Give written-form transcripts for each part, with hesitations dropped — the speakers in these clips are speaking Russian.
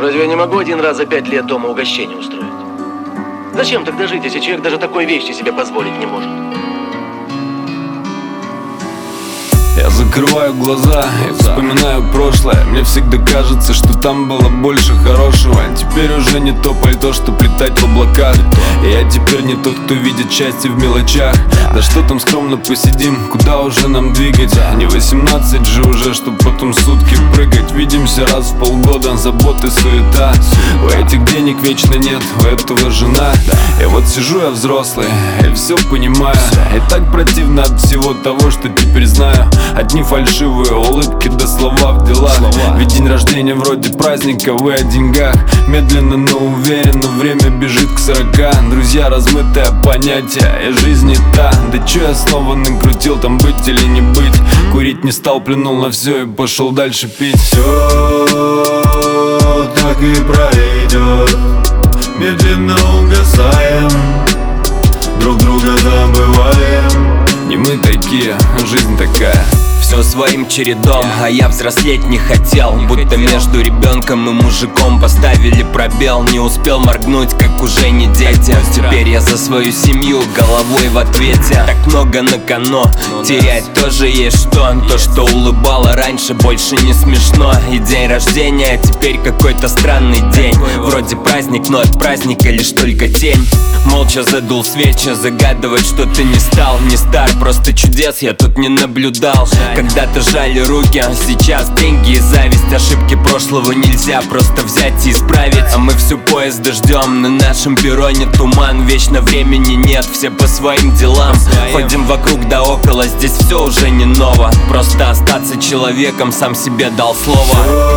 Разве я не могу один раз за 5 лет дома угощение устроить? Зачем тогда жить, если человек даже такой вещи себе позволить не может? Я закрываю глаза и вспоминаю прошлое. Мне всегда кажется, что там было больше хорошего. Теперь уже не то пальто, что плетать в облаках. И я теперь не тот, кто видит счастье в мелочах. Да что там, скромно посидим, куда уже нам двигать? Не 18 же уже, чтоб потом сутки прыгать. Видимся раз в полгода, заботы, суета. У этих денег вечно нет, у этого жена. И вот сижу я взрослый и все понимаю. И так противно от всего того, что теперь знаю. Одни фальшивые улыбки да слова в делах. Ведь день рождения вроде праздника, вы о деньгах. Медленно, но уверенно время бежит к 40. Друзья, размытое понятие, и жизнь не та. Да чё я снова накрутил, там быть или не быть? Курить не стал, плюнул на все и пошел дальше пить. Все так и пройдет, медленно угасаем, друг друга забываем. Не мы такие, жизнь такая. Все своим чередом, а я взрослеть не хотел. Будто между ребенком и мужиком поставили пробел. Не успел моргнуть, как уже не дети. Теперь я за свою семью головой в ответе. Так много на кону, терять тоже есть что. То, что улыбало раньше, больше не смешно. И день рождения теперь какой-то странный день. Вроде праздник, но от праздника лишь только тень. Молча задул свечи, загадывать что-то не стал. Не стар, просто чудес я тут не наблюдал. Когда-то жали руки, а сейчас деньги и зависть. Ошибки прошлого нельзя просто взять и исправить. А мы всю поезда ждем, на нашем перроне туман. Вечно времени нет, все по своим делам. Ходим вокруг да около, здесь все уже не ново. Просто остаться человеком, сам себе дал слово.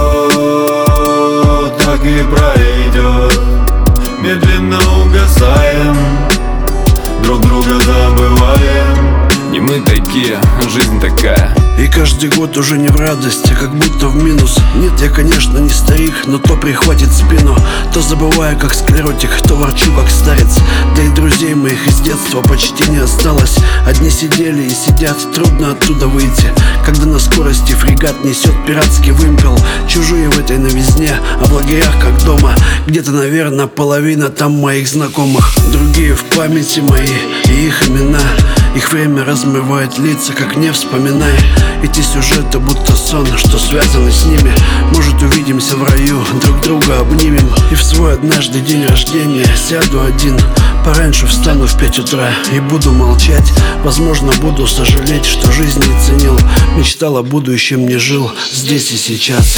Все так и пройдет, медленно угасаем, друг друга забываем. Не мы такие, жизнь такая. И каждый год уже не в радость, а как будто в минус. Нет, я, конечно, не старик, но то прихватит спину. То забываю, как склеротик, то ворчу, как старец. Да и друзей моих из детства почти не осталось. Одни сидели и сидят, трудно оттуда выйти, когда на скорости фрегат несет пиратский вымпел. Чужие в этой новизне, а в лагерях как дома. Где-то, наверное, половина там моих знакомых. Другие в памяти мои и их имена. Их время размывает лица, как не вспоминай. Эти сюжеты будто сон, что связаны с ними. Может, увидимся в раю, друг друга обнимем. И в свой однажды день рождения сяду один, пораньше встану в 5 утра и буду молчать. Возможно, буду сожалеть, что жизнь не ценил. Мечтал о будущем, не жил здесь и сейчас.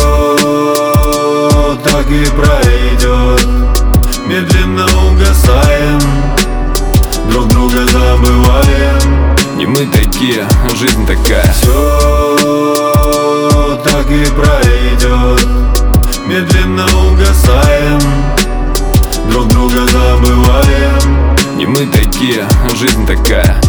Все так и пройдет, медленно угасаем, друг друга забываем. Не мы такие, жизнь такая. Все так и пройдет, медленно угасаем, друг друга забываем. Не мы такие, жизнь такая.